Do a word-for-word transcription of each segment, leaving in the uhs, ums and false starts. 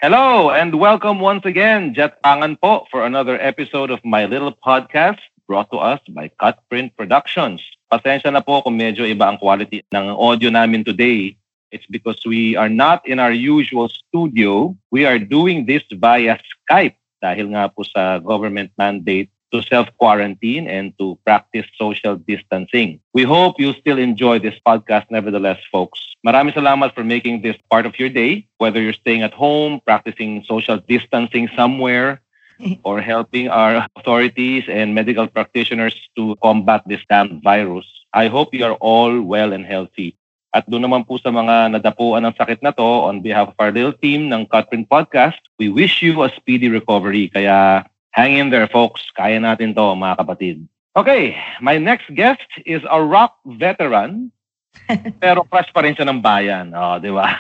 Hello and welcome once again, Jet Pangan po, for another episode of my little podcast brought to us by Cutprint Productions. Pasensya na po kung medyo iba ang quality ng audio namin today. It's because we are not in our usual studio. We are doing this via Skype dahil nga po sa government mandate to self-quarantine and to practice social distancing. We hope you still enjoy this podcast nevertheless, folks. Maraming salamat for making this part of your day, whether you're staying at home, practicing social distancing somewhere, or helping our authorities and medical practitioners to combat this damn virus. I hope you are all well and healthy. At doon naman po sa mga nadapuan ng sakit na to, on behalf of our little team ng Cutprint Podcast, we wish you a speedy recovery. Kaya hang in there, folks. Kaya natin to, mga kapatid. Okay, my next guest is a rock veteran, pero crush pa rin siya ng bayan. Oh, di ba?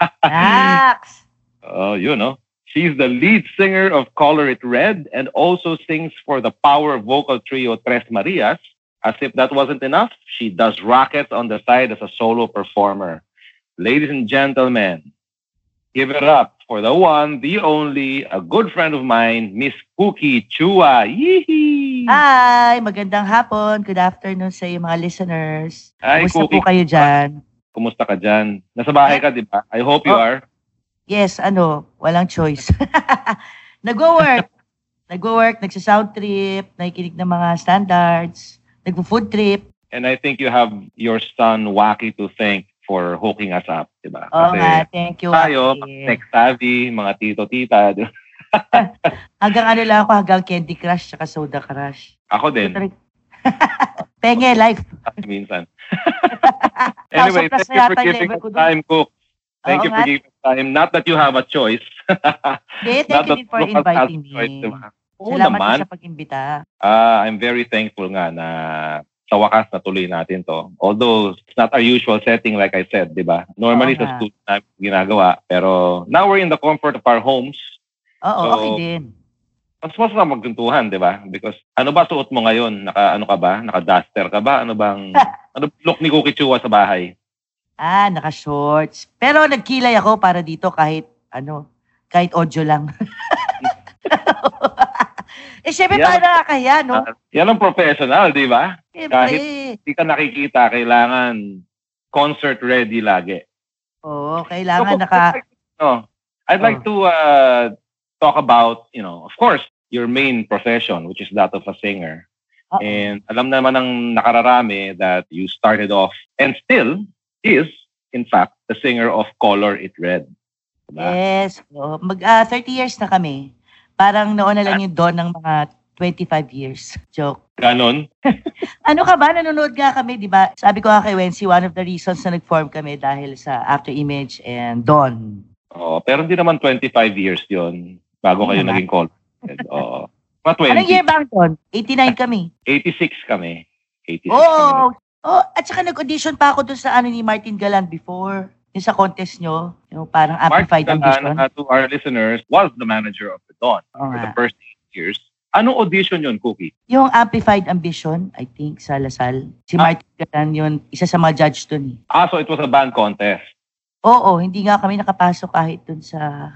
Max! Oh, you know. She's the lead singer of Color It Red and also sings for the power vocal trio Tres Marias. As if that wasn't enough, she does rockets on the side as a solo performer. Ladies and gentlemen, give it up for the one, the only, a good friend of mine, Miss Cookie Chua. Yee! Hi! Magandang hapon. Good afternoon sa iyo mga listeners. Hi, Kumusta Cookie. po kayo dyan? Kumusta ka dyan? Nasa bahay ka, di ba? I hope you Oh. are. Yes, ano, walang choice. Nagwo-work. Nagwo-work, nagsa-sound trip, nakikinig ng mga standards, nagpo-food trip. And I think you have your son, Wacky, to thank for hooking us up, di ba? Oo nga, thank you. tayo, Aki. tech-savvy, mga tito-tita. di ba? Hanggang ano lang ako, hanggang Candy Crush tsaka Soda Crush. Ako din. Penge, life. Minsan. Anyway, Plus thank na you for yata yung giving level us ko dun. time, Cook. Thank Oo you for nga. giving us time. Not that you have a choice. Okay, Not thank you that din for all of us have inviting a choice, me. di ba? Oo Salamat naman. din sa pag-imbita. Ah, I'm very thankful nga na sa wakas natuloy natin to. Although it's not our usual setting like I said, di ba? Normally Oo sa nga. studio namin ginagawa. Pero now we're in the comfort of our homes. Oo, So, okay din. Mas mas na magkuntuhan, di ba? Because ano ba suot mo ngayon? Naka ano ka ba? Naka-duster ka ba? Ano bang ano look ni Cookie Chua sa bahay? Ah, naka-shorts. Pero nagkilay ako para dito kahit, ano, kahit audio lang. eh, syempre, Yeah. paano nakakaya, no? Ah, yan ang professional, di ba? Syempre. Kahit hindi ka nakikita, kailangan concert ready lagi. Oo, kailangan So, naka... No, I'd like Oh. to uh, talk about, you know, of course, your main profession, which is that of a singer. Oo. And alam naman ng nakararami that you started off and still is, in fact, the singer of Color It Red. Diba? Yes. Oo. Mag, ah, thirty years na kami. Parang noon na lang yung dawn ng mga twenty-five years. Joke. Ganon. Ano ka ba? Nanonood nga kami, di ba? Sabi ko nga kay Wency, one of the reasons na nag-form kami dahil sa After Image and Dawn. Oh, pero hindi naman twenty-five years yon bago kayo Ano ba? naging Color Red. Oo. Mga twenty. Anong year ba ang Dawn? eighty-nine kami. eighty-six kami. eighty-six Oo. kami. Oh, at saka nag-audition pa ako dun sa ano ni Martin Galan before. Yung sa contest nyo. Yung parang Mark Amplified Ambition. Galan, uh, to our listeners, was the manager of the Dawn Oo for the nga. first eight years. Anong audition yun, Cookie? Yung Amplified Ambition, I think, sa Lasal. Si Ah. Martin Galan yun, isa sa mga judge dun eh. Ah, so it was a band contest. Oo, hindi nga kami nakapasok kahit dun sa...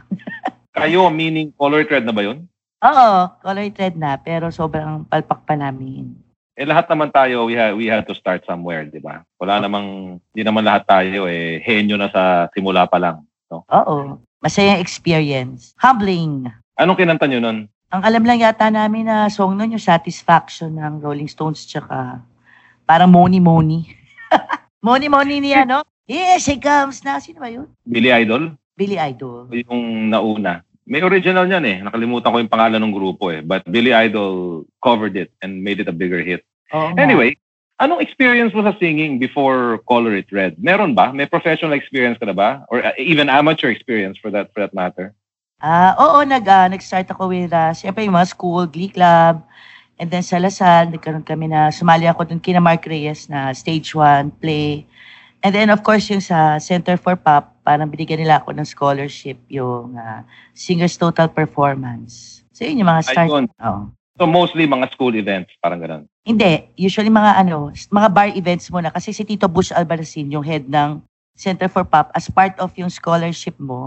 Kayo, meaning Color It Red na ba yun? Oo, color thread na, pero sobrang palpak pa namin. Eh, lahat naman tayo, we had, we had to start somewhere, di ba? Wala namang, di naman lahat tayo, eh, henyo na sa simula pa lang. No? Oo, masayang experience. Humbling. Anong kinanta nyo nun? Ang alam lang yata namin na song nun, yung Satisfaction ng Rolling Stones, tsaka parang Money Money. Money Money niya, no? Yes, he comes na. Sino ba yun? Billy Idol? Billy Idol. Yung nauna. May original niyan eh. Nakalimutan ko yung pangalan ng grupo eh. But Billy Idol covered it and made it a bigger hit. Oo nga. Anyway, anong experience mo sa singing before Color It Red? Meron ba? May professional experience ka na ba? Or uh, even amateur experience for that for that matter? Ah, oo, nag, ah, nag-start ako with, uh, siyempre yung mga school, Glee Club, and then sa Lasal, nagkaroon kami na, sumali ako dun kina Mark Reyes na stage one, play. And then, of course, yung sa Center for Pop, parang binigyan nila ako ng scholarship, yung uh, Singers Total Performance. So, yun yung mga start. Ayun. Oo. So mostly mga school events, parang ganun. Hindi, usually mga ano, mga bar events muna. Kasi si Tito Bush Albarracin, yung head ng Center for Pop, as part of yung scholarship mo,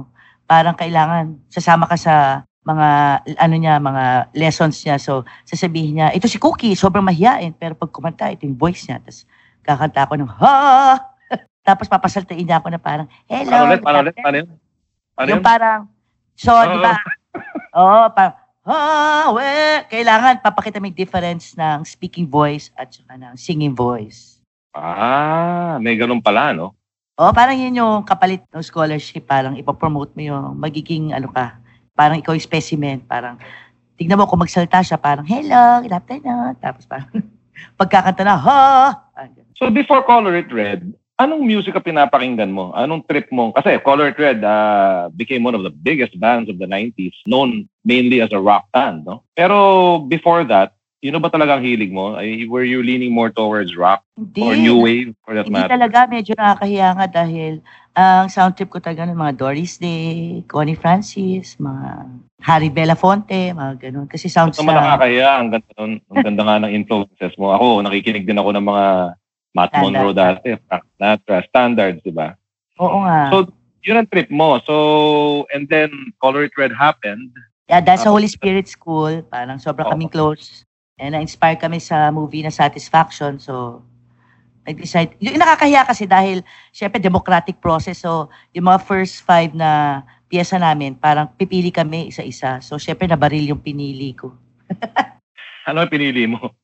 parang kailangan sasama ka sa mga ano niya, mga lessons niya. So, sasabihin niya, ito si Cookie, sobrang mahiyain. Pero pag kumanta, ito yung voice niya. Tapos, kakanta ako ng, ha! Tapos, papasaltain niya ako na parang, hello. Paano ulit? Paano ulit? Paano yun? Paano Yung yun? parang, so, Oh. di ba? Oo, parang, ha, we. Kailangan papakita may difference ng speaking voice at saka ng singing voice. Ah, may ganun pala, no? Oo, parang yun yung kapalit ng scholarship. Parang ipopromote mo yung magiging, ano ka, parang ikaw yung specimen. Parang, tignan mo kung magsalita siya, parang, hello, good afternoon. Tapos parang, pagkakanta na, ha! So before Color It Red, anong music ang pinapakinggan mo? Anong trip mo? Kasi Color It Red uh, became one of the biggest bands of the nineties, known mainly as a rock band, no? Pero before that, yun ba talagang hilig mo? Ay, were you leaning more towards rock Hindi. or new wave for that Hindi matter? talaga, medyo nakakahiya nga dahil ang sound trip ko talaga ng mga Doris Day, Connie Francis, mga Harry Belafonte, mga ganun. Kasi sound Ito naman sa... nakakahiya. Ang ganda, nun, ang ganda nga ng influences mo. Ako, nakikinig din ako ng mga Matt Standard. Monroe dati, Frank Sinatra, standards, di ba? Oo nga. So, yun ang trip mo. So, and then Color It Red happened. Yeah, dahil sa Holy Spirit School, parang sobrang Oo. kaming close. And na-inspire kami sa movie na Satisfaction. So, nag-decide. Yung nakakahiya kasi dahil, syempre, democratic process. So, yung mga first five na piyesa namin, parang pipili kami isa-isa. So, syempre, nabaril yung pinili ko. Ano ang pinili mo?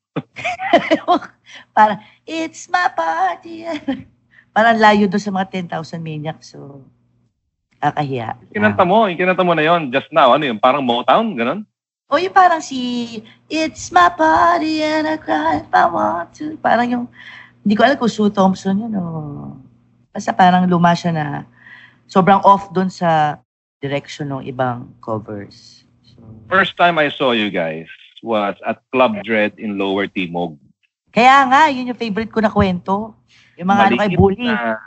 Parang, it's my party. Parang layo doon sa mga ten thousand maniacs. So, kakahiya. Kinanta mo, yung kinanta mo na yon just now. Ano yun? Parang Motown, ganun? O yung parang si, it's my party and I cry if I want to. Parang yung, hindi ko alam kung Sue Thompson yun o. Basta parang luma siya na sobrang off doon sa direction ng ibang covers. So, First time I saw you guys was at Club Dread in Lower Timog. kaya nga, yun yung favorite ko na kwento. Yung mga ano kay Maliit bully. na-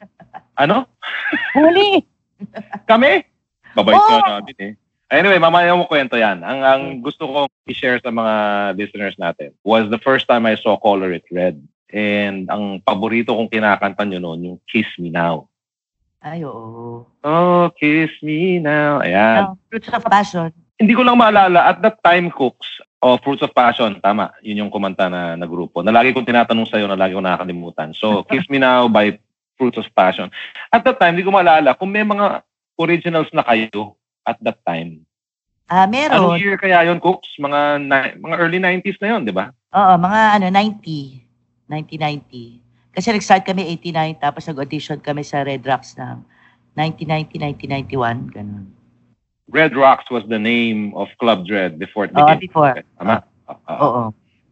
Ano? Bully! Kami? Babait Oo. ka namin eh. Anyway, mamaya mo kwento yan. Ang, ang gusto kong i-share sa mga listeners natin was the first time I saw Color It Red. And ang paborito kong kinakanta nyo noon, yung Kiss Me Now. Ay, oo. Oh, Kiss Me Now. Ayan. Ang Fruits of Passion. Hindi ko lang maalala, at that time, Cooks, oh, Fruits of Passion, tama, yun yung kumanta na, na grupo. Na lagi kong tinatanong sa'yo, na lagi kong nakakalimutan. So, Kiss Me Now by Fruits of Passion. At that time, hindi ko maalala kung may mga originals na kayo at that time. Ah, meron. Anong year kaya yun, Cooks? Mga, ni- mga early nineties na yun, di ba? Oo, mga ano, ninety. nineteen ninety. Kasi nag-start kami eighty-nine, tapos nag-audition kami sa Red Rocks ng nineteen ninety, nineteen ninety-one, ganun. Red Rocks was the name of Club Dread before it Oo, became. before. Tama? Oo. Oo.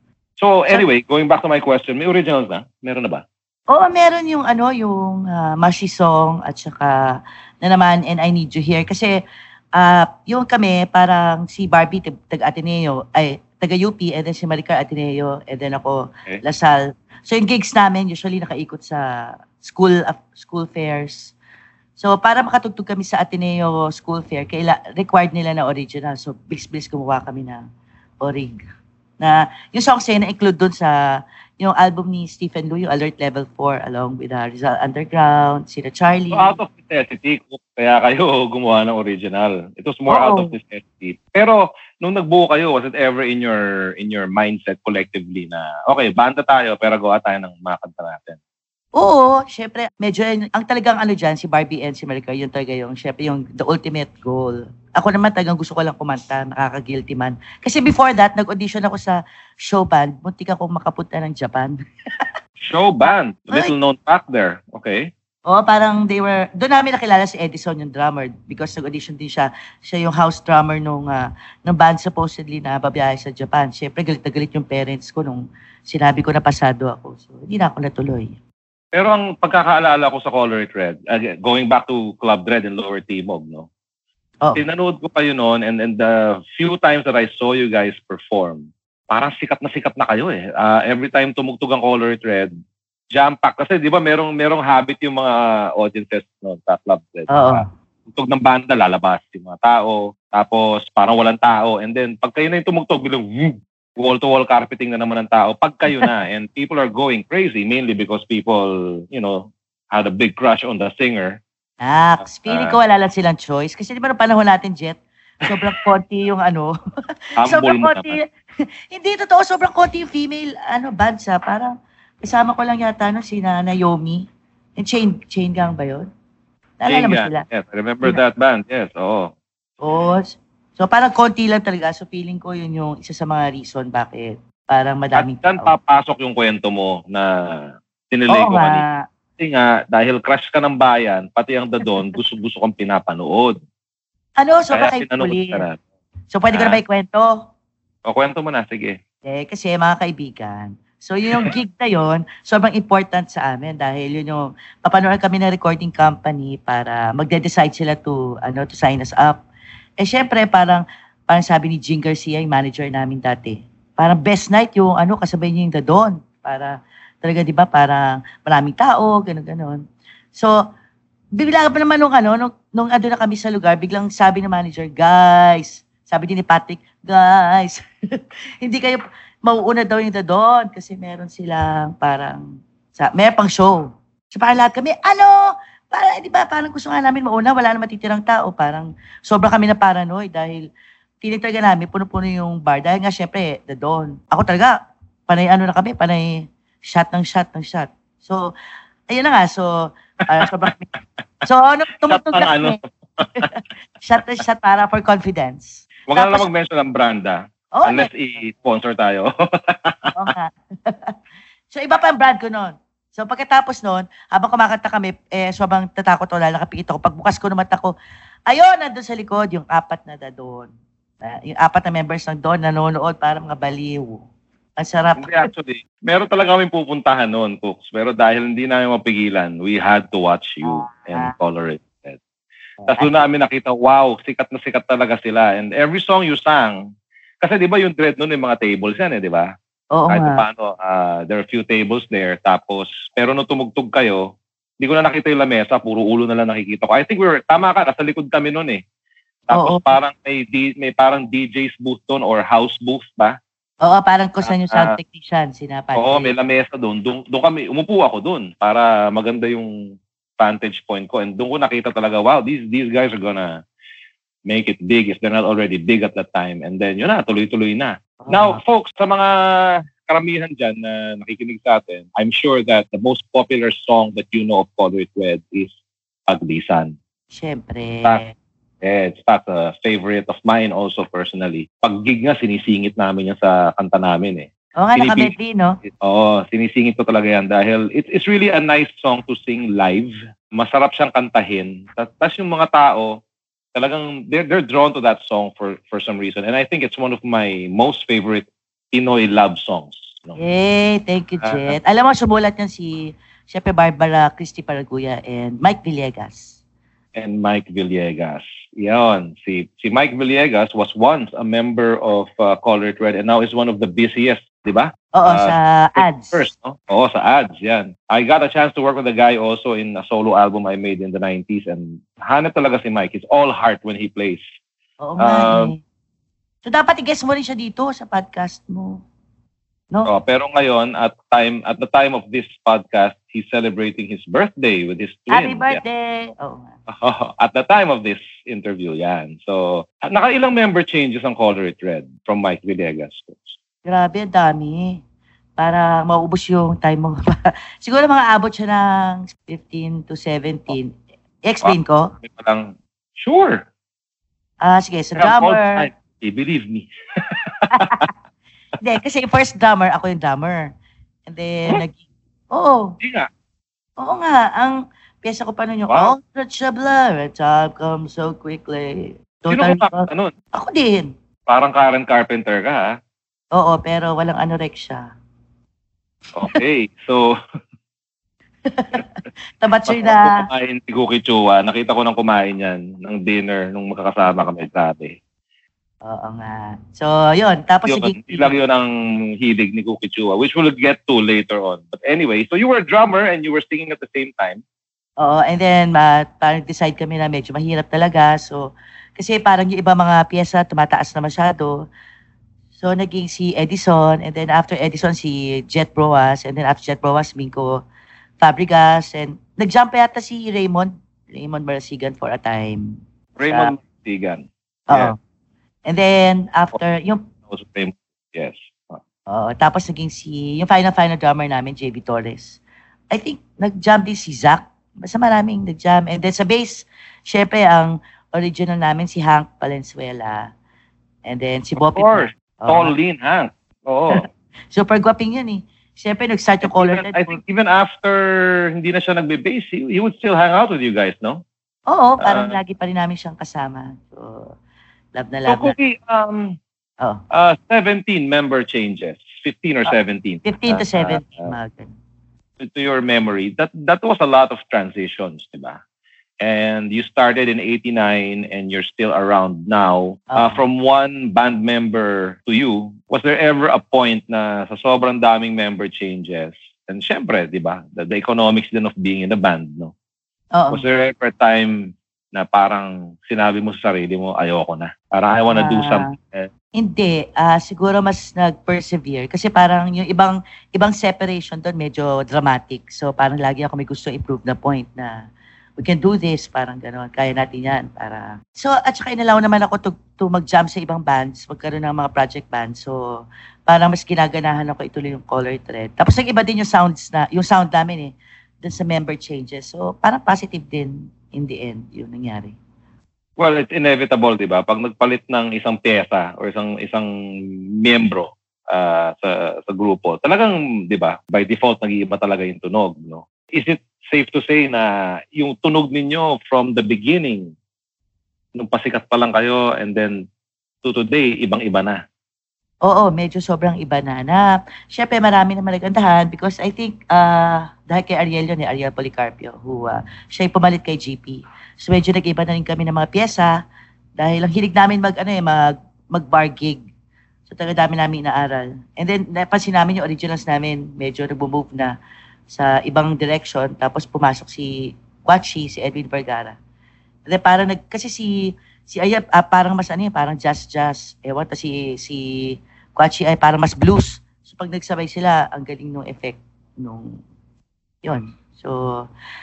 So, anyway, going back to my question, may originals na? Meron na ba? Oo, meron yung ano, yung uh, Mashi Song at saka na naman And I Need You Here. Kasi uh, yung kami, parang si Barbie, tag- taga-Ateneo, ay, taga-U P, and then si Maricar Ateneo, and then ako, Okay. Lasal. So yung gigs namin, usually nakaikot sa school uh, school fairs. So para makatugtog kami sa Ateneo School Fair, kaila, required nila na original. So bilis-bilis gumawa kami ng orig. Na yung songs ay na-include doon sa yung album ni Stephen Lu, yung Alert Level four, along with uh, Rizal Underground, sila Charlie. So, out of necessity, kaya kayo gumawa ng original. It was more Oo. out of necessity. Pero, nung nagbuo kayo, was it ever in your in your mindset collectively na, okay, banda tayo, pero gawa tayo ng mga kanta natin? Oo, syempre, medyo, ang talagang ano dyan, si Barbie and si Maricar, yun talaga yung, syempre, yung the ultimate goal. Ako naman talagang gusto ko lang kumanta, nakaka-guilty man. Kasi before that, nag-audition ako sa show band, muntik ako makapunta ng Japan. Show band. Little known fact there. Okay. Oo, parang they were, doon namin nakilala si Edison, yung drummer, because nag-audition din siya. Siya yung house drummer nung, uh, nung band supposedly na babiyahe sa Japan. Syempre, galit na galit yung parents ko nung sinabi ko na pasado ako. So, hindi na ako natuloy. Pero ang pagkakaalala ko sa Color It Red, again, going back to Club Dread in Lower Timog, no? Oo. Tinanood ko pa yun noon, and, and the few times that I saw you guys perform, parang sikat na sikat na kayo eh. Uh, every time tumugtog ang Color It Red, jam-pack. Kasi di ba merong, merong habit yung mga audiences no, sa Club Dread. Oo. Uh, tugtog ng banda, lalabas yung mga tao. Tapos parang walang tao. And then pag kayo na yung tumugtog, bilang whoop, wall-to-wall carpeting na naman ng tao. Pag kayo na, and people are going crazy, mainly because people, you know, had a big crush on the singer. Ah, feeling ko wala lang silang choice. Kasi di ba noong panahon natin, Jet, sobrang konti yung ano. sobrang konti. Hindi, totoo, sobrang konti yung female ano, bands ha. Parang kasama ko lang yata no, si na Naomi. And Chain, Chain Gang ba yun? Naalala mo sila? Yes, I remember Chain that band. Yes, oo. Oo. So parang konti lang talaga. So feeling ko yun yung isa sa mga reason bakit parang madaming tao. At saan papasok yung kwento mo na tinilay ko kanina? Kasi nga, dahil crush ka ng bayan, pati ang Dadon, gusto-gusto kang pinapanood. Ano? So baka kayo So pwede ko na ba ikwento? O, kwento mo na. Sige. Eh, kasi mga kaibigan, so yun yung gig na yun, sobrang important sa amin dahil yun yung papanood kami ng recording company para magde-decide sila to ano to sign us up. Eh syempre parang parang sabi ni Jing Garcia, yung manager namin dati, parang best night yung ano kasabay niya yung Dadon para talaga 'di ba parang maraming tao, gano'n gano'n. So bigla pa naman nung ano nung, nung ando na kami sa lugar, biglang sabi ng manager, guys, sabi din ni Patrick, guys, hindi kayo mauuna daw yung Dadon kasi meron silang parang, sa, may pang show. So parang lahat kami, ano? Parang, di ba, parang gusto nga namin mauna, wala na matitirang tao. Parang sobrang kami na paranoid dahil feeling talaga namin, puno-puno yung bar. Dahil nga, syempre, Dadon. Ako talaga, panay ano na kami, panay shot ng shot ng shot. So, ayun na nga, so, uh, sobrang kami. So, ano, tumutog na kami. Shot na shot para for confidence. Huwag na lang mag-mention ng branda. Oh, unless okay. I-sponsor tayo. Oo nga. So, iba pa ang brand ko noon. So, pagkatapos noon, habang kumakanta kami, eh, sobrang tatakot o lalakapikit ako. Pagbukas ko ng mata ko, ayun, nandun sa likod, yung apat na Dadon. Uh, yung apat na members ng Dadon, nanonood para mga baliw. Ang sarap. Hindi, actually, meron talaga kami pupuntahan noon, Cooks. Pero dahil hindi namin mapigilan, we had to watch you uh, and color it. Tapos doon namin nakita, wow, sikat na sikat talaga sila. And every song you sang, kasi di ba yung Dread noon, yung mga tables yan eh, di ba? Oo Kahit nga. paano, uh, there are a few tables there. Tapos, pero nung tumugtog kayo, hindi ko na nakita yung lamesa, puro ulo na lang nakikita ko. I think we were, tama ka, nasa likod kami noon eh. Tapos Oo. parang may, D, may parang D J's booth doon or house booth ba? Oo, parang kung saan yung sound uh, technician, sinapat. Oo, may lamesa doon. Doon kami, umupo ako doon para maganda yung vantage point ko, and doon ko nakita talaga, wow, these these guys are gonna make it big if they're not already big at that time. And then yun na, tuloy-tuloy na. Uh-huh. Now, folks, sa mga karamihan dyan na nakikinig sa atin, I'm sure that the most popular song that you know of Color It Red is Paglisan. Siyempre. That, eh, it's not a favorite of mine also personally. Pag gig nga, sinisingit namin yan sa kanta namin eh. Oo nga, nakamedley, no? Oo, sinisingit ko talaga yan dahil it, it's really a nice song to sing live. Masarap siyang kantahin. Tapos yung mga tao, talagang they're, they're drawn to that song for for some reason. And I think it's one of my most favorite Pinoy love songs. No? Yay, thank you, Jet. Uh, Alam mo, sumulat yan si, syempre, Barbara Christy Paraguya and Mike Villegas. And Mike Villegas. Yan. Si, si Mike Villegas was once a member of uh, Color It Red and now is one of the busiest, di ba? Oo, uh, sa ads. First, no? Oo, sa ads, yan. I got a chance to work with a guy also in a solo album I made in the nineties and hanap talaga si Mike. He's all heart when he plays. Oo nga um, eh. So dapat i-guess mo rin siya dito sa podcast mo. No? Oh, pero ngayon, at time at the time of this podcast, he's celebrating his birthday with his twin. Happy birthday! Yeah. Oh. Oh, at the time of this interview, yan. So, nakailang member changes ang Color It Red from Mike Villegas. Grabe, dami. Para maubos yung time mo. Siguro mga abot siya ng fifteen to seventeen. I-explain ko? Ah, lang. Sure. Ah, sige. So, drummer. Hey, believe me. Hindi, kasi first drummer, ako yung drummer. And then, huh? nag... Oo. Hindi nga. Oo nga. Ang pyesa ko pa nun yung, wow. All such a blur, time comes so quickly. Sino ko kakanta nun? Ako din. Parang Karen Carpenter ka, ha? Oo, pero walang anorexia. Okay, so... Tabatsoy na... Kumain si Cookie Chua. Nakita ko nang kumain yan ng dinner nung magkakasama kami sabi. Oo nga. So, yun. Tapos yun, sige... Ilang yun ang hilig ni Cookie Chua, which we'll get to later on. But anyway, so you were a drummer and you were singing at the same time? Oo, and then uh, parang decide kami na medyo mahirap talaga. So, kasi parang yung iba mga pyesa tumataas na masyado. So, naging si Edison, and then after Edison, si Jet Broas, and then after Jet Broas, Minko Fabregas, and nag-jump yata si Raymond Raymond Marasigan for a time. Raymond Marasigan. Oo. Yeah. And then, after, yung... Raymond, yes. Oo, tapos naging si, yung final-final drummer namin, J B Torres. I think, nag-jam din si Zach. Basta maraming nag-jam. And then sa bass, syempre, ang original namin si Hank Valenzuela. And then si Bobby. Of course. Tall, lean Hank. Oo. Super gwaping yun eh. Siyempre, nag-start yung Color Red. I think even after hindi na siya nagbe-bass, he, he would still hang out with you guys, no? Oo, parang uh, lagi pa rin namin siyang kasama. So, love na love so, Cookie, um, oh. uh, seventeen member changes. fifteen or seventeen. fifteen to seventeen. Uh, uh, to, to your memory, that that was a lot of transitions, diba? And you started in eighty-nine and you're still around now. Uh, uh, from one band member to you, was there ever a point na sa sobrang daming member changes, and syempre, di ba, the, the economics din of being in a band, no? Uh-oh. Was there ever a time na parang sinabi mo sa sarili mo, ayoko na. Parang I wanna uh, do something. Hindi. Uh, siguro mas nag-persevere. Kasi parang yung ibang ibang separation doon medyo dramatic. So parang lagi ako may gusto improve na point na we can do this, parang gano'n. Kaya natin yan. Para... So, at saka inalaw naman ako to, to mag-jam sa ibang bands, magkaroon ng mga project bands. So, parang mas ginaganahan ako ituloy yung Color Thread. Tapos, nag-iba din yung sounds na, yung sound namin eh, dun sa member changes. So, parang positive din in the end, yung nangyari. Well, it's inevitable, di ba? Pag nagpalit ng isang pyesa or isang isang miyembro uh, sa, sa grupo, talagang, di ba, by default, nag-iiba talaga yung tunog, no? Is it safe to say na yung tunog ninyo from the beginning, nung pasikat pa lang kayo, and then to today, ibang-iba na? Oo, medyo sobrang iba na. na Siyempre, marami na malagandahan because I think, uh, dahil kay Ariel yun, eh, Ariel Policarpio, who, uh, siya yung pumalit kay J P. So, medyo nag-iba na rin kami ng mga pyesa dahil ang hilig namin mag, ano eh, mag, mag-bar gig. So, talaga dami namin inaaral. And then, napansin namin yung originals namin, medyo nag-move na sa ibang direction, tapos pumasok si Quachi, si Edwin Vergara. And then parang nag, kasi si, si Ayab, ah, parang mas ano yun, parang jazz-jazz. Ewan, ta si, si Quachi ay parang mas blues. So pag nagsabay sila, ang galing nung effect nung, yun. So,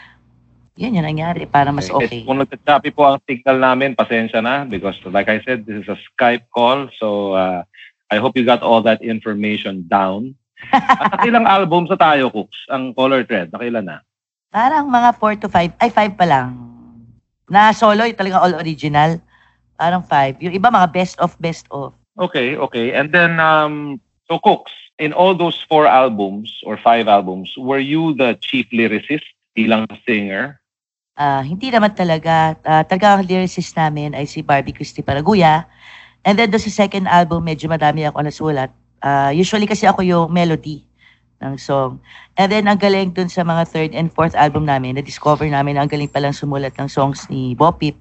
yun yung nangyari, para mas okay. okay. Kung nagtachapi po ang signal namin, pasensya na, because like I said, this is a Skype call, so uh, I hope you got all that information down. At ilang album sa tayo, Cooks, ang Color Thread? Nakailan na? Parang mga four to five. Ay, five pa lang. Na solo, yung talagang all original. Parang five. Yung iba, mga best of, best of. Okay, okay. And then, um, so Cooks, in all those four albums or five albums, were you the chief lyricist bilang singer? Uh, hindi naman talaga. Uh, talaga ang lyricist namin ay si Barbie Christy Paraguya. And then, doon sa second album, medyo madami ako nasulat. Uh, usually kasi ako yung melody ng song. And then, ang galing dun sa mga third and fourth album namin, na-discover namin ang galing palang sumulat ng songs ni Bopip.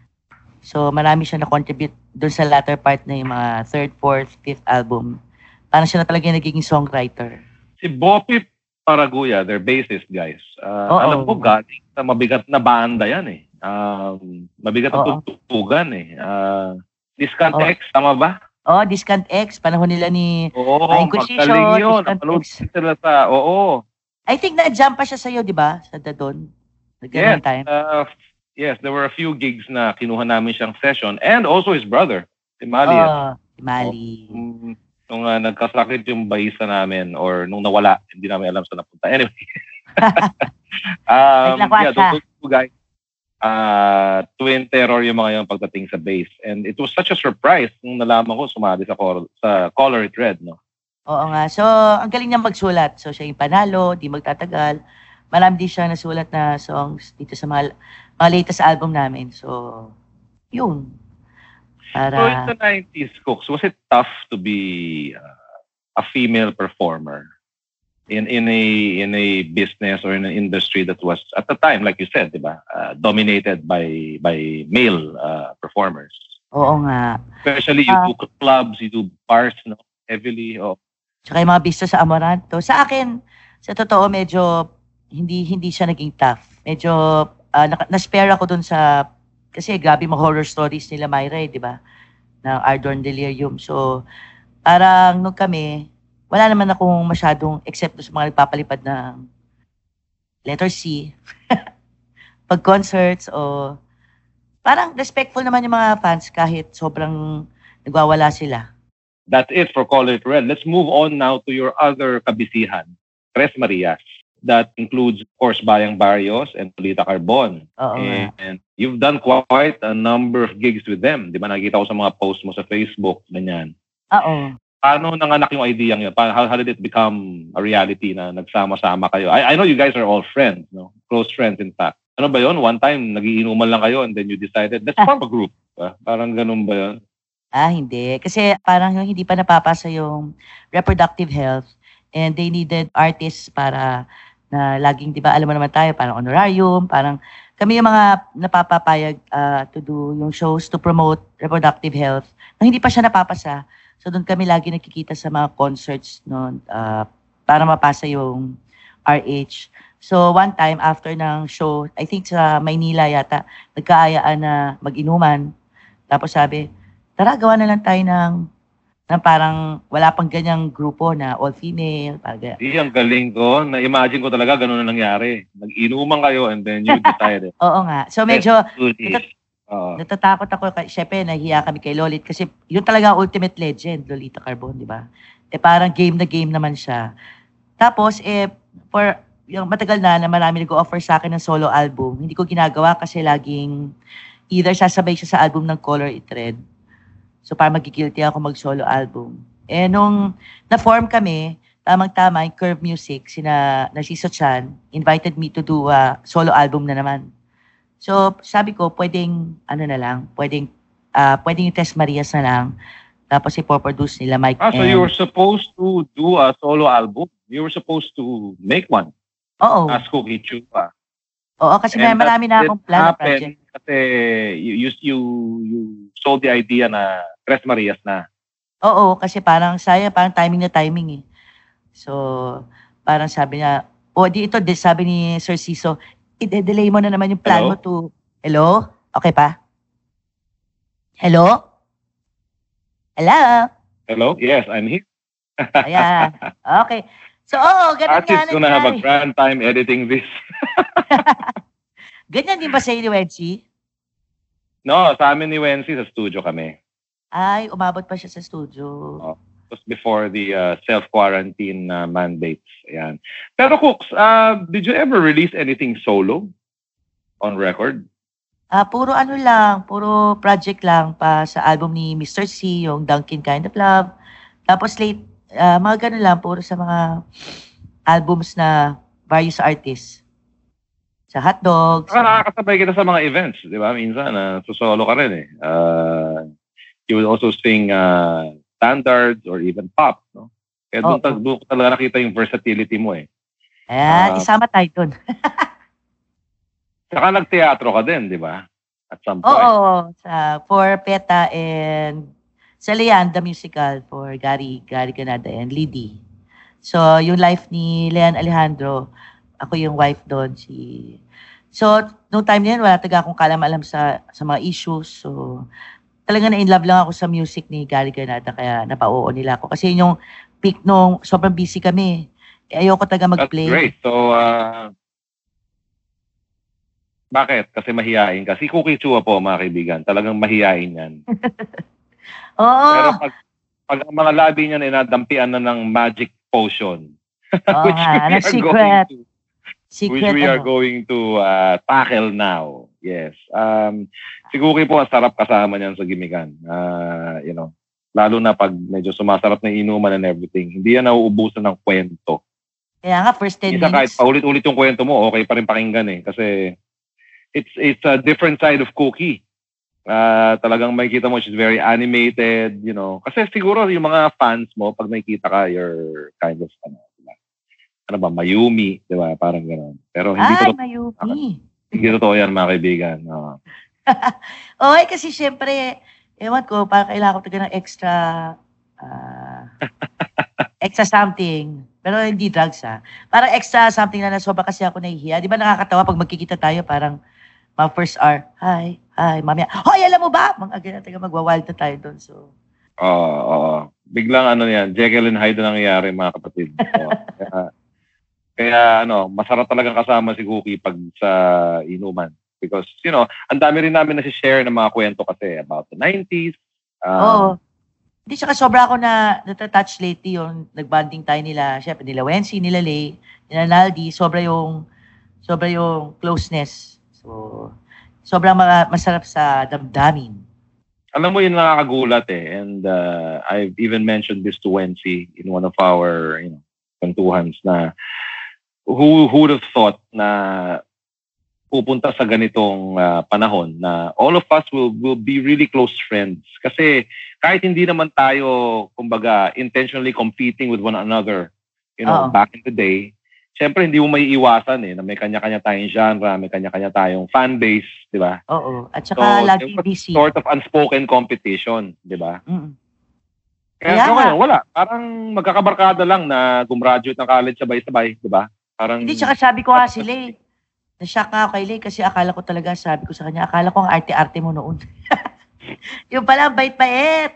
So, marami siya na-contribute dun sa latter part na yung mga third, fourth, fifth album. Parang siya na talaga yung nagiging songwriter. Si Bopip Paraguya, their bassist, guys. Uh, alam ko, galing sa mabigat na banda yan eh. Um, mabigat na tutugan eh. Uh, Discount Oo. X, tama ba? Oh, Discount X, panahon nila ni Oo, uh, magaling yun. Napanood sila sa, oo. I think na-jump pa siya sa'yo, di ba? Sa Dadon. Yes, time. Uh, yes, there were a few gigs na kinuha namin siyang session. And also his brother, si Mali. Oh, si Mali. Um, nung uh, nagkasakit yung bahisa namin or nung nawala, hindi namin alam saan napunta. Anyway. um, yeah, those two guys. Uh, twin terror yung mga yung pagdating sa bass. And it was such a surprise nung nalaman ko sumali sa, cor- sa Color Thread, no? Oo nga. So, ang galing niya magsulat. So, siya yung panalo, di magtatagal. Marami din siya nasulat na songs dito sa mga, mga latest album namin. So, yun. Para... So, in the nineties, Cooks, was it tough to be uh, a female performer? in in a in a business or in an industry that was at the time, like you said, diba, uh, dominated by by male uh, performers. Oo nga. Especially you uh, do clubs, you do bars, no, heavily. Oh. Tsaka yung mga bista sa Amoranto. Sa akin, sa totoo, medyo hindi hindi siya naging tough. Medyo uh, na-spare ako dun sa, kasi grabe mga horror stories nila Myra, di ba? Ng Ardorn Delirium. So, parang nung kami, wala naman akong masyadong, except sa mga nagpapalipad ng letter C. pag concerts o parang respectful naman yung mga fans kahit sobrang nagwawala sila. That's it for Call It Red. Let's move on now to your other kabisihan, Tres Marias. That includes, of course, Bayang Barrios and Lolita Carbon. Oo and, nga. and you've done quite a number of gigs with them. Di ba? Nakita ko sa mga posts mo sa Facebook, ganyan. Oo. Paano nanganak yung idea yun? How, how did it become a reality na nagsama-sama kayo? I, I know you guys are all friends, no? Close friends, in fact. Ano ba yun? One time, nagiinuman lang kayo and then you decided, let's form a group. Ba? Parang ganun ba yun? Ah, hindi. Kasi parang yung hindi pa napapasa yung reproductive health and they needed artists para na laging, di ba, alam mo naman tayo, parang honorarium, parang kami yung mga napapapayag uh, to do yung shows to promote reproductive health na hindi pa siya napapasa. So doon kami lagi nakikita sa mga concerts noon uh, para mapasa yung R H. So one time after ng show, I think sa Maynila yata, nagkaayaan na mag-inuman. Tapos sabi, tara, gawa na lang tayo ng, ng parang wala pang ganyang grupo na all-female. Di, ang galing ko. Na-imagine ko talaga ganun na nangyari. Nag-inuman kayo and then you decided. Oo nga. So medyo natat- uh, natatakot ako. Siyempre, nahiya kami kay Lolit kasi yun talaga ultimate legend, Lolita Carbon, di ba? Eh parang game na game naman siya. Tapos, eh, for yung matagal na na marami nag-offer sa akin ng solo album, hindi ko ginagawa kasi laging either sasabay siya sa album ng Color It Red. So, para magigilty ako mag-solo album. Eh, nung na-form kami, tamang-tama, yung Curve Music, sina Narciso Chan, invited me to do a solo album na naman. So, sabi ko, pwedeng, ano na lang, pwedeng, uh, pwedeng yung Tres Marias na lang. Tapos, ipoproduce nila Mike. Ah, so you were supposed to do a solo album? You were supposed to make one? Oo. As Cookie Chupa? Oo, kasi may marami na akong plan project. Kasi you, you, you, you sold the idea na Tres Marias na. Oo, kasi parang saya, parang timing na timing eh. So, parang sabi niya, o oh, di ito, di, sabi ni Sir Ciso, i-delay mo na naman yung plan Hello? mo to, hello? Okay pa? Hello? Hello? Hello? Yes, I'm here. Ayan. Okay. So, oo, ganun nga. Artist's gonna have a grand time editing this. Ganyan din ba sa ni Wency? No, sa amin ni Wency, sa studio kami. Ay, umabot pa siya sa studio. Oh, just before the uh, self-quarantine uh, mandates. Ayan. Pero Cooks, uh, did you ever release anything solo on record? Ah, puro ano lang, puro project lang pa sa album ni Mister C, yung Dunkin' Kind of Love. Tapos late, uh, mga ganun lang, puro sa mga albums na various artists. Sa hotdogs. Saka nakakasabay kita sa mga events, di ba? Minsan, uh, solo ka rin eh. Uh, you will also sing uh, standards or even pop, no? Kaya doon, oh, doon talaga nakita yung versatility mo eh. Ayan, uh, isama tayo doon. Saka nagteatro ka din, di ba? At some point. Oo, sa, for Peta and sa Leanne, the musical for Gary, Gary Ganada and Liddy. So, yung life ni Leanne Alejandro, ako yung wife doon. Si... So, noong time na yan, wala taga akong kalam-alam sa, sa mga issues. So, talaga na-in love lang ako sa music ni Gary Ganada, kaya napa-oo nila ako. Kasi yung peak nung sobrang busy kami. Eh, ayoko taga mag-play. That's great. So, uh, bakit? Kasi mahihain ka. Si Cookie Chua po, mga kaibigan, talagang mahihain yan. Oo. Pero pag, pag ang mga labi niya inadampian na ng magic potion, oh, which we are secret. going to, secret which we ano. are going to uh, tackle now. Yes. Um, si Cookie po, ang sarap kasama niyan sa gimikan. Uh, you know, lalo na pag medyo sumasarap na inuman and everything, hindi yan nauubusan ng kwento. Kaya nga, first ten Isa minutes. Kahit paulit-ulit yung kwento mo, okay pa rin pakinggan eh. Kasi it's it's a different side of Cookie. Uh, talagang makikita mo, she's very animated, you know. Kasi siguro yung mga fans mo, pag nakikita ka, you're kind of, ano, ano ba, Mayumi, di ba? Parang gano'n. Pero hindi Ay, to, Mayumi. Hindi totoo yan, mga kaibigan. Uh. Okay, kasi syempre, ewan ko, parang kailangan ko taga ng extra, uh, extra something. Pero hindi drugs, ha. Parang extra something na nasoba kasi ako nahihiya. Di ba nakakatawa pag magkikita tayo, parang, mga first hour, hi, hi, mamaya, hoy, alam mo ba? Mga ganyan, taga magwa-wild na tayo doon, so. Oo, uh, oo. Uh, biglang ano yan, Jekyll and Hyde na nangyayari, mga kapatid. So, uh, Kaya ano, masarap talagang kasama si Cookie pag sa inuman. Because, you know, ang dami rin namin nasi-share ng mga kwento kasi about the nineties. Um, Oo. Hindi, saka sobra ako na natatouch lately yung nagbanding tayo nila, syempre nila Wency, nila Lay, nila Naldi, sobra yung, sobra yung closeness. So, sobrang mga, masarap sa damdamin. Alam mo yun nakakagulat eh. And uh, I've even mentioned this to Wency in one of our, you know, kwentuhans na who, who would have thought na pupunta sa ganitong uh, panahon na all of us will will be really close friends. Kasi kahit hindi naman tayo, kumbaga, intentionally competing with one another, you know, Oo. back in the day, syempre hindi mo may iwasan eh, na may kanya-kanya tayong genre, may kanya-kanya tayong fan base, di ba? Oo. At saka So, lagi it was busy. sort of unspoken competition, di ba? Mm. Kaya, Kaya so nga. ngayon, wala. Parang magkakabarkada lang na gumraduate ng college sabay-sabay, di ba? Parang, Hindi, saka sabi ko nga si Lay, na-shock nga ako kay Lay kasi akala ko talaga, sabi ko sa kanya, akala ko ang arte-arte mo noon. Yung pala, ang bait-bait.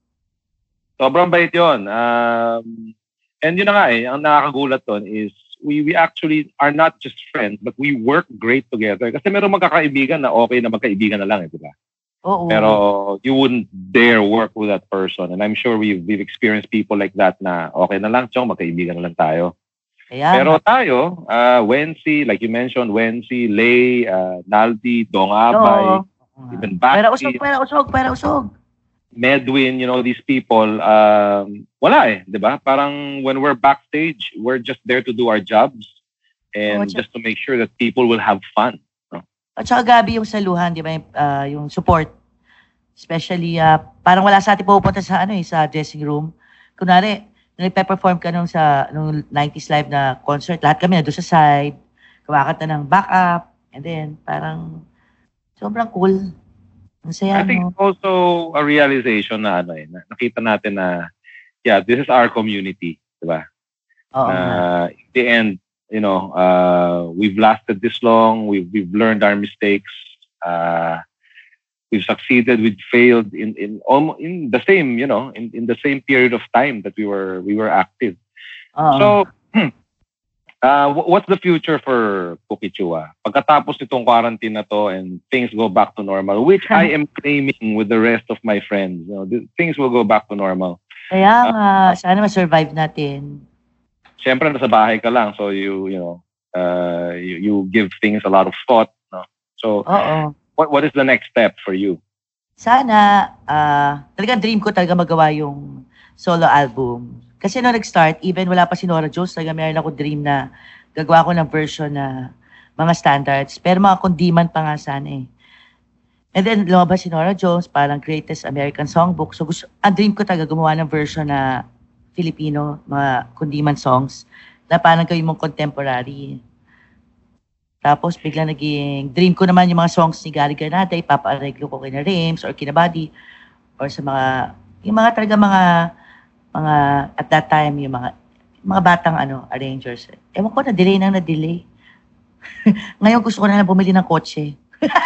sobrang bait yun. Um, and yun na nga eh, ang nakakagulat doon is we we actually are not just friends, but we work great together. Kasi meron magkakaibigan na okay na magkaibigan na lang eh, di ba? Oo. Pero you wouldn't dare work with that person. And I'm sure we've, we've experienced people like that na okay na lang, chong, magkaibigan na lang tayo. Kaya Pero nga. tayo, uh, Wency, like you mentioned, Wency, Lay, uh, Naldi, Dong Abay, Oo. even Pera usog, Basti, pera usog, pera usog. Medwin, you know, these people, um, wala eh, di ba? Parang when we're backstage, we're just there to do our jobs and Oo, tsaka- just to make sure that people will have fun. No? At saka Gabi yung saluhan, di ba, yung, ah, yung support. Especially, ah, parang wala sa atin pupunta sa, ano eh, sa dressing room. Kunwari, nung nagpe-perform ka nung sa nung nineties live na concert, lahat kami na doon sa side, kumakanta ng backup, and then, parang, sobrang cool. Ang saya, I think no? it's also a realization na ano eh, na nakita natin na, yeah, this is our community, di ba? Oo Na nga. in the end, you know, uh, we've lasted this long, we've, we've learned our mistakes, uh, we've succeeded, we've failed in in almost in the same, you know, in, in the same period of time that we were we were active. Oo. So, uh, wh- what's the future for Cookie Chua? Pagkatapos nitong quarantine na to and things go back to normal, which I am claiming with the rest of my friends, you know, th- things will go back to normal. Kaya nga, sana ma-survive natin. Siyempre, nasa bahay ka lang, so you, you know, uh, you, you give things a lot of thought, no? So, Oo. what what is the next step for you? Sana, ah, talagang dream ko talaga magawa yung solo album. Kasi nung nag-start, even wala pa si Nora Jones, talaga meron ako dream na gagawa ko ng version na mga standards. Pero mga kundiman pa nga sana eh. And then, lumabas si Nora Jones, parang Greatest American Songbook. So, gusto, ang dream ko talaga gumawa ng version na Filipino, mga kundiman songs, na parang gawin mong contemporary. Tapos, bigla naging dream ko naman yung mga songs ni Gary Granada, ipapa-arreglo ko kina Rims or kina Buddy, or sa mga, yung mga talaga mga, mga, at that time, yung mga, mga batang ano, arrangers. Ewan ko, na-delay nang na-delay. Ngayon, gusto ko na lang bumili ng kotse.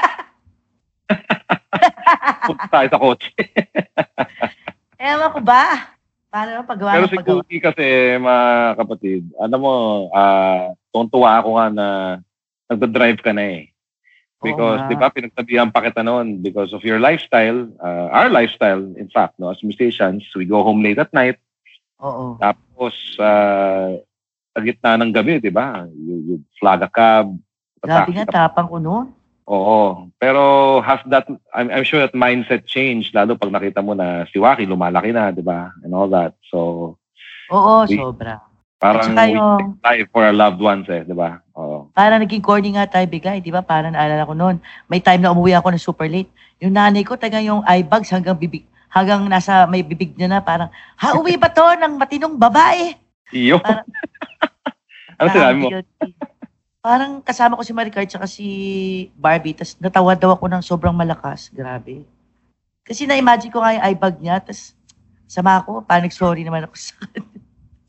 Punta tayo sa kotse. Ewan ko ba? Paano naman paggawa Pero ng si paggawa? Cookie kasi, mga kapatid, alam mo, uh, tuntua ako nga na nagda-drive ka na eh. Because, nga. di ba, pinagsabihan pa kita noon because of your lifestyle, uh, our lifestyle, in fact, no, as musicians, we go home late at night. Oo. Tapos, uh, sa gitna ng gabi, di ba, you, you flag a cab. Grabe taxi nga, ka- tapang ko noon. Oo. Pero has that, I'm, I'm sure that mindset changed, lalo pag nakita mo na si Waki lumalaki na, di ba? And all that. So, Oo, We- sobra. parang saka we yung- take life for our loved ones eh, di ba? Oo. Parang naging corny nga tayo bigay, di ba? Parang naalala ko noon. May time na umuwi ako na super late. Yung nanay ko, taga yung eye bags hanggang bibig, hanggang nasa may bibig niya na parang, ha, uwi ba to ng matinong babae? Iyo. Parang- ano sinabi mo? guilty. Parang kasama ko si Maricard tsaka si Barbie, tapos natawa daw ako ng sobrang malakas. Grabe. Kasi na-imagine ko nga yung eye bag niya, tapos sama ako, panic sorry naman ako sa kanya.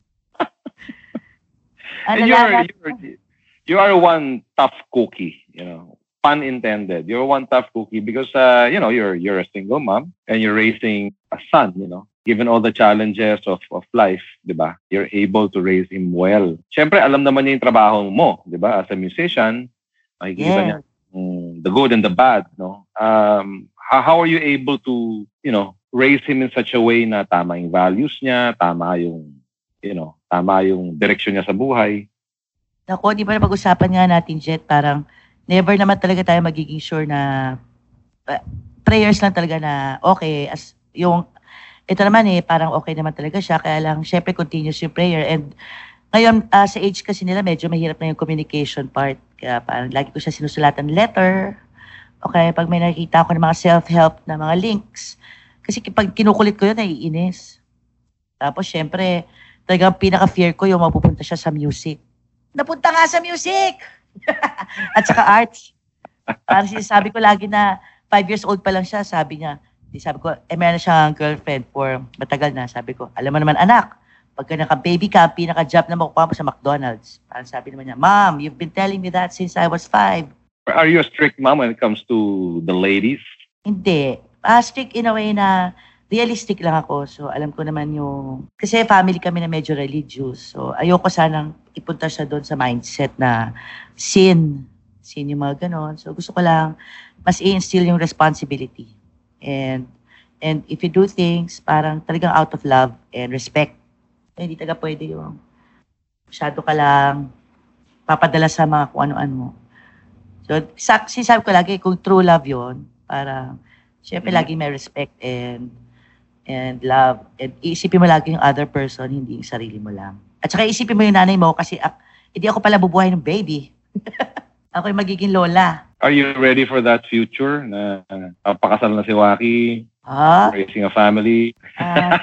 Ano And you're, lang, you're, you are one tough cookie, you know, pun intended. You're one tough cookie because, uh, you know, you're, you're a single mom and you're raising a son, you know. given all the challenges of of life, di ba? You're able to raise him well. Siyempre, alam naman niya yung trabaho mo, di ba? As a musician, makikita Yeah. niya mm, the good and the bad, no? Um, how, how are you able to, you know, raise him in such a way na tama yung values niya, tama yung, you know, tama yung direksyon niya sa buhay? Ako, di ba na pag-usapan nga natin, Jet, parang never naman talaga tayo magiging sure na uh, prayers lang talaga na okay. As yung, ito naman eh, parang okay naman talaga siya. Kaya lang, syempre, continuous yung prayer. And ngayon, uh, sa age kasi nila, medyo mahirap na yung communication part. Kaya parang lagi ko siya sinusulatan letter. Okay, pag may nakikita ako ng mga self-help na mga links. Kasi pag kinukulit ko yun, naiinis. Tapos, syempre, talagang pinaka-fear ko yung mapupunta siya sa music. Napunta nga sa music! At saka arts. Parang sinasabi ko lagi na five years old pa lang siya, sabi niya. Di sabi ko, eh meron na siyang girlfriend for matagal na. Sabi ko, alam mo naman anak, pagka naka-baby ka, pinaka-job na makukuha mo sa McDonald's. Parang sabi naman niya, Mom, you've been telling me that since I was five. Are you a strict mom when it comes to the ladies? Hindi. Uh, strict in a way na realistic lang ako. So, alam ko naman yung... Kasi family kami na medyo religious. So, ayoko sanang ipunta siya doon sa mindset na sin. Sin yung mga ganon. So, gusto ko lang mas i-instill yung responsibility. And and if you do things, parang talagang out of love and respect. Eh, hindi taga pwede yung masyado ka lang papadala sa mga kung ano-ano. So, sa, sinasabi ko lagi, kung true love yon, parang, syempre Mm. lagi may respect and and love. And isipin mo lagi yung other person, hindi yung sarili mo lang. At saka isipin mo yung nanay mo kasi ak- hindi ako pala bubuhay ng baby. Ako yung magiging lola. Are you ready for that future na uh, pakasal na si Waki, Ah, raising a family? ah,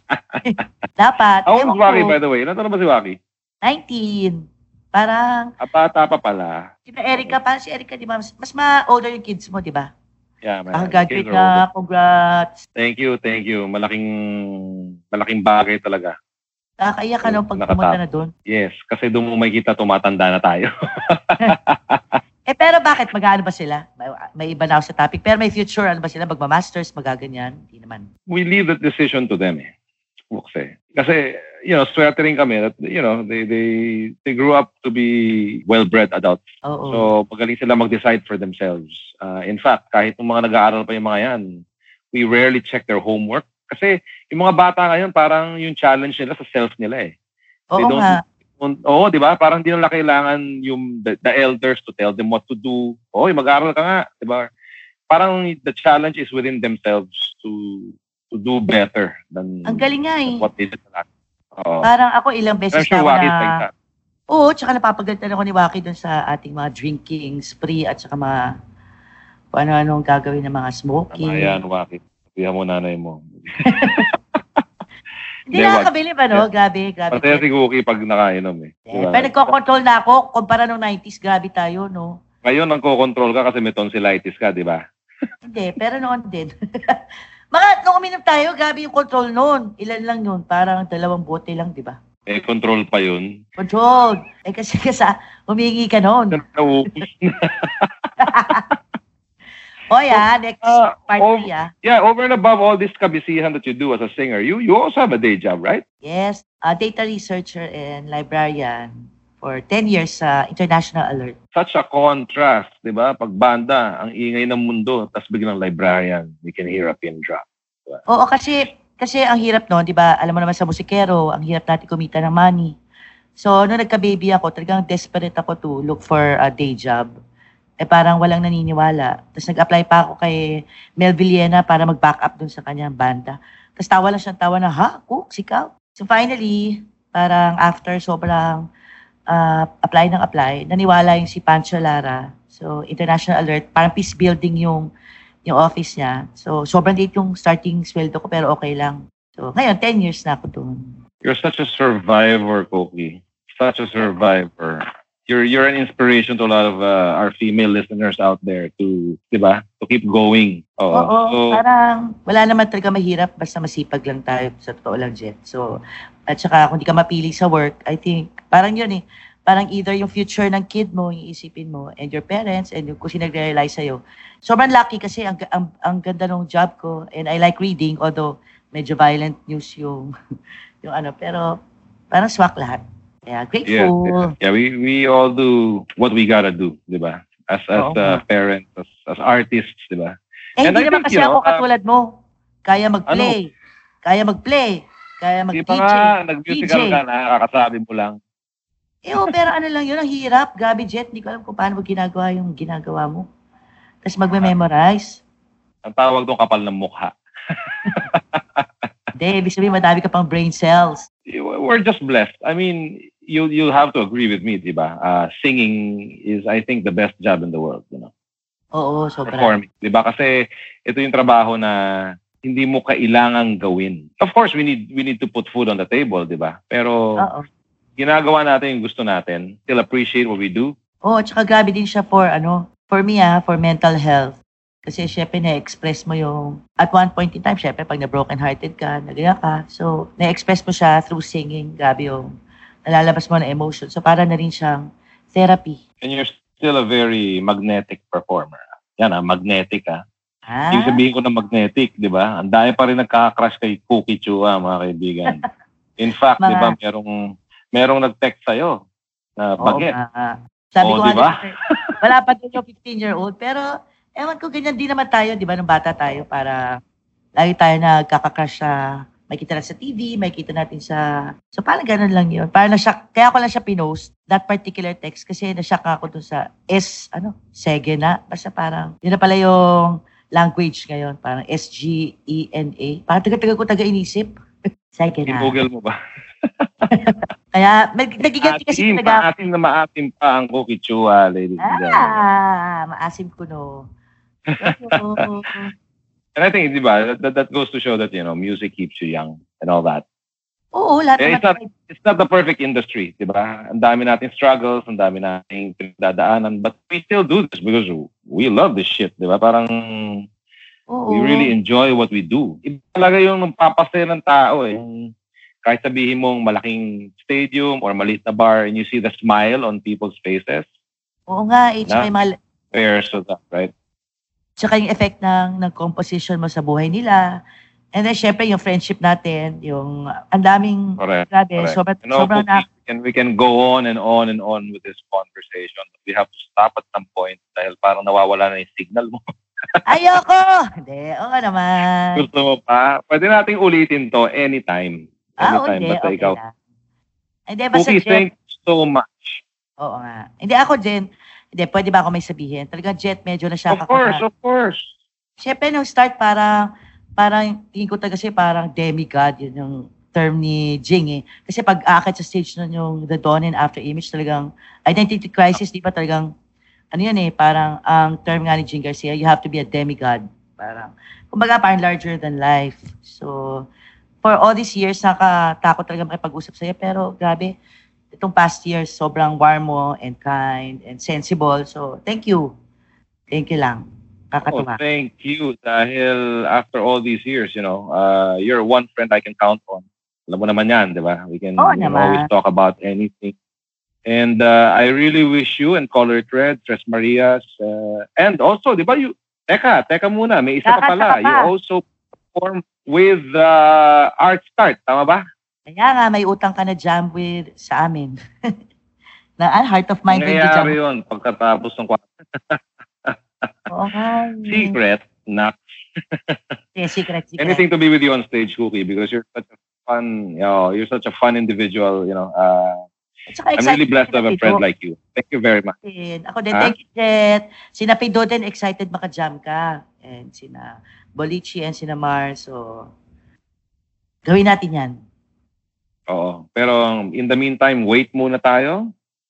dapat. How old ewan is Waki, ko, by the way? Ilan taon na ba si Waki? nineteen. Parang, Ah, bata pa pala. si Erica, parang si Erica, di ba? Mas, mas ma-older yung kids mo, di ba? Yeah, man. Ah, Kids graduate are older. na. Congrats. Thank you, thank you. Malaking malaking bagay talaga. Nakakaiyak ka no pag Nakatap- pumunta na doon. Yes, kasi doon mo makikita tumatanda na tayo. Eh, pero bakit? Mag-ano ba sila? May, may iba na ako sa topic. Pero may future, ano ba sila? Magma-masters, magaganyan? Hindi naman. We leave that decision to them eh. Kasi, kasi you know, swerte rin kami that, you know, they, they, they grew up to be well-bred adults. Oo. So, magaling sila mag-decide for themselves. Uh, in fact, kahit yung mga nag-aaral pa yung mga yan, we rarely check their homework. Kasi yung mga bata ngayon, parang yung challenge nila sa self nila eh. They Oo don't- nga. Oo, di ba? Parang di nila kailangan yung the, the elders to tell them what to do. Oy, mag-aaral ka nga, di ba? Parang the challenge is within themselves to to do better than Ang galing nga eh. what they did last. Oo. Parang ako ilang I'm beses sure na ako Waki is like na... that. Oo, tsaka napapagalitan ako ni Waki dun sa ating mga drinking spree at tsaka mga kung ano-anong gagawin ng mga Tama smoking. yan, Waki. Sabihan mo nanay mo. Hindi Hindi, wag. nakakabilib, ano? Grabe, grabe. Masaya si Cookie pag nakainom eh. Di Eh, ba? pero nagko-control na ako. Kumpara nung nineties, grabe tayo, no? Ngayon, ang control ka kasi may tonsillitis ka, di ba? Hindi, pero noon din. Mga, nung uminom tayo, grabe yung control noon. Ilan lang yun? Parang dalawang bote lang, di ba? Eh, control pa yun. Control. Eh, kasi kasi humingi ka noon. Naubos na. O yeah, next Ah, part oh. three, ah. Yeah, over and above all this kabisihan that you do as a singer, you you also have a day job, right? Yes, a data researcher and librarian for ten years sa International Alert. Such a contrast, di ba? Pag banda, ang ingay ng mundo, tapos biglang librarian, you can hear a pin drop. Oo, kasi kasi ang hirap noon, 'di ba? Alam mo naman sa musikero, ang hirap natin kumita ng money. So, nung nagka-baby ako, talagang desperate ako to look for a day job. Eh parang walang naniniwala. Tapos nag-apply pa ako kay Mel Villena para mag-back up dun sa kanyang banda. Tapos tawa lang siyang tawa na, ha? Cook, sikaw? So finally, parang after sobrang uh, apply ng apply, naniwala yung si Pancho Lara. So, International Alert, parang peace building yung yung office niya. So, sobrang late yung starting sweldo ko, pero okay lang. So, ngayon, ten years na ako doon. You're such a survivor, Koki. Such a survivor. You're you're an inspiration to a lot of uh, our female listeners out there to, di ba? To keep going. Oo. Oo, So, parang wala naman talaga mahirap, basta masipag lang tayo, sa totoo lang, Jet. So, at saka kung di ka mapili sa work, I think, parang yun eh, parang either yung future ng kid mo, yung isipin mo, and your parents, and yung kung sino nag-realize sa'yo. Sobrang lucky kasi ang, ang, ang ganda ng job ko, and I like reading, although medyo violent news yung, yung ano, pero parang swak lahat. Kaya Yeah, grateful. yeah, we we all do what we gotta do, di ba? As as Oo uh, nga. parents, as as artists, di ba? Eh, And hindi I naman think, kasi you know, ako uh, katulad mo. Kaya ano, mag-play. Kaya mag-play. Kaya di pa mag-D J. nga D nag-musical J. ka na, kakasabi mo lang. Eh, oh, pero ano lang yun, ang hirap. Gabi Jet, hindi ko alam kung paano mo ginagawa yung ginagawa mo. Tapos Ah, magme-memorize. ang tawag doon kapal ng mukha. Hindi, ibig sabihin, madami ka pang brain cells. We're just blessed. I mean, you you have to agree with me, di ba? Uh, singing is, I think, the best job in the world, you know. Oo, sobra. Performing, di ba? Kasi ito yung trabaho na hindi mo kailangang gawin. Of course, we need we need to put food on the table, di ba? Pero Oo. ginagawa natin yung gusto natin. Still appreciate what we do. Oo, at saka grabe din siya for, ano, for me ah, for mental health. Kasi syempre na-express mo yung, at one point in time, syempre pag na-broken-hearted ka, nagaya ka, so na-express mo siya through singing. Grabe yung nalalabas mo na emotion. So para na rin siyang therapy. And you're still a very magnetic performer. Yan ah, magnetic ah. Ah, Yung sabihin ko na magnetic, di ba? Ang dami pa rin nagkaka-crush kay Cookie Chua, mga kaibigan. In fact, di ba, mga, merong, merong nag-text sa'yo na oo baget. nga. Sabi Oo, ko di nga, ba? syempre, wala pa din yung fifteen-year-old, pero ewan ko, ganyan din naman tayo, di ba, nung bata tayo, para lagi tayo nagkaka-crush sa, may kita natin sa T V, may kita natin sa, so parang ganun lang yun. Parang na-shock, kaya ko lang siya pinost, that particular text, kasi na-shock ako dun sa S, ano, Sege na, basta parang, yun na pala yung language ngayon, parang S G E N A. Parang taga-taga ko taga-inisip. Sege na. Ginugel mo ba? Kaya, nag- nagiganti kasi Maasim, talaga. maasim na maasim pa ang Cookie Chua, ladies and gentlemen. Ah, maasim ko no. So, And I think, di ba, that, that, that goes to show that, you know, music keeps you young and all that. oo, lahat Eh, naman it's not, tayo. it's not the perfect industry, di ba? Ang dami nating struggles, ang dami nating pinagdadaanan, but we still do this because we love this shit, di ba? Parang Oo. we really enjoy what we do. Iba talaga yung nagpapasaya ng tao eh. Yung kahit sabihin mong malaking stadium or maliit na bar and you see the smile on people's faces, Oo nga, eh, tsaka na yung, mga, compares to that, right? tsaka yung effect ng, ng composition mo sa buhay nila. And then, syempre, yung friendship natin, yung ang daming, Correct. grabe, Correct. sobrang, You know, sobrang na, Cookie, and we can go on and on and on with this conversation. We have to stop at some point dahil parang nawawala na yung signal mo. ayoko! Hindi, oo naman. Gusto mo pa? Pwede nating ulitin to anytime. Ah, Anytime. hindi, Basta okay ikaw. lang. Hindi, basta Cookie, Jet, thank you so much. oo nga. Hindi ako, Jen, hindi, pwede ba ako may sabihin? Talagang Jet, medyo na-shock Of ako course, na. of course. Siyempre, nung start, parang, parang, tingin ko talaga kasi parang demigod, yun yung term ni Jing eh. Kasi pag aakit sa stage nun yung The Dawn and After Image, talagang identity crisis, di ba talagang, ano yun eh, parang ang term nga ni Jing Garcia, you have to be a demigod. Parang, kumbaga parang larger than life. So, for all these years, nakatakot talaga makipag-usap sa'yo, pero grabe, itong past years, sobrang warm mo and kind and sensible. So, thank you. Thank you lang. Oh, Kakatuwa. thank you. Dahil after all these years, you know, uh, you're one friend I can count on. Alam mo naman yan, di ba? We can Oo you know, naman. always talk about anything. And uh, I really wish you and Color Thread, Tres Marias, uh, and also, di ba, you, teka, teka muna, may isa pa Kaka, pala. saka pa. You also perform with uh, Art Start, tama ba? Kaya nga, may utang ka na jam with sa amin. na ah, Heart of Mind with the jam. Nangyayari yun pagkatapos ng kwa- Oo nga. secret na Yeah, secret, secret. anything to be with you on stage, Cookie, because you're such a fun, you know, you're such a fun individual, you know. Uh, At saka I'm really excited blessed to have a sinapido friend like you. Thank you very much. din. Ako din, Ha? thank you, Jet. Sina Pido din, excited maka-jam ka. And sina Bolichi and sina Mar. So, gawin natin yan. Oo. Pero in the meantime, wait muna tayo.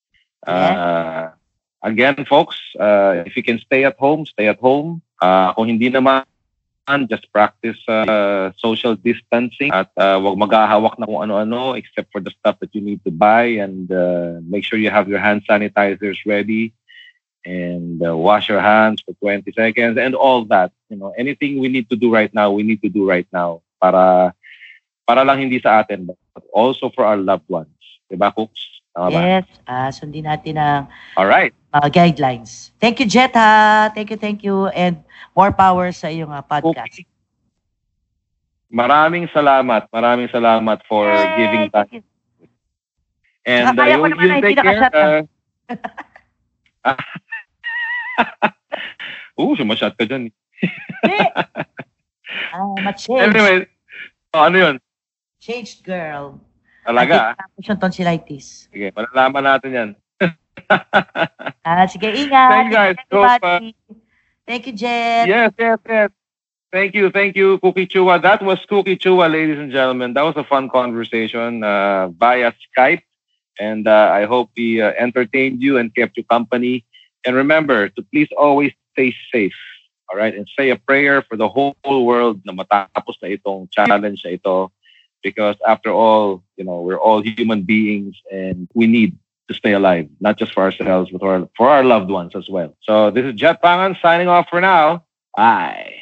Uh, again, folks, uh, if you can stay at home, stay at home. Uh, kung hindi naman, just practice uh, social distancing at uh, wag maghahawak na kung ano-ano except for the stuff that you need to buy, and uh, make sure you have your hand sanitizers ready and uh, wash your hands for twenty seconds and all that. You know, anything we need to do right now, we need to do right now para para lang hindi sa atin but also for our loved ones. Diba, Cooks? Tama ba? Yes, ah, sundin natin ang All right. mga guidelines. Thank you, Jet, ha? Thank you, thank you. And more power sa iyong uh, podcast. Cookie. Maraming salamat. Maraming salamat for Yay! giving time. Thank you. And uh, Nakakaya ko you, naman you na take hindi care. nakashot na. Uh, Oo, sumasyat ka dyan. I'm a changed, Anyway, oh, ano yun? changed girl. Talaga? Tapos yung tonsillitis. Sige, malalaman natin yan. Ah, sige, ingat. Thank you, guys. Thank you, everybody. Thank you, Jen. Yes, yes, yes. Thank you, thank you, Cookie Chua. That was Cookie Chua, ladies and gentlemen. That was a fun conversation uh, via Skype. And uh, I hope we uh, entertained you and kept you company. And remember to please always stay safe. All right? And say a prayer for the whole world na matapos na itong challenge na ito. Because after all, you know, we're all human beings and we need to stay alive, not just for ourselves, but for our, for our loved ones as well. So this is Jet Pangan signing off for now. Bye.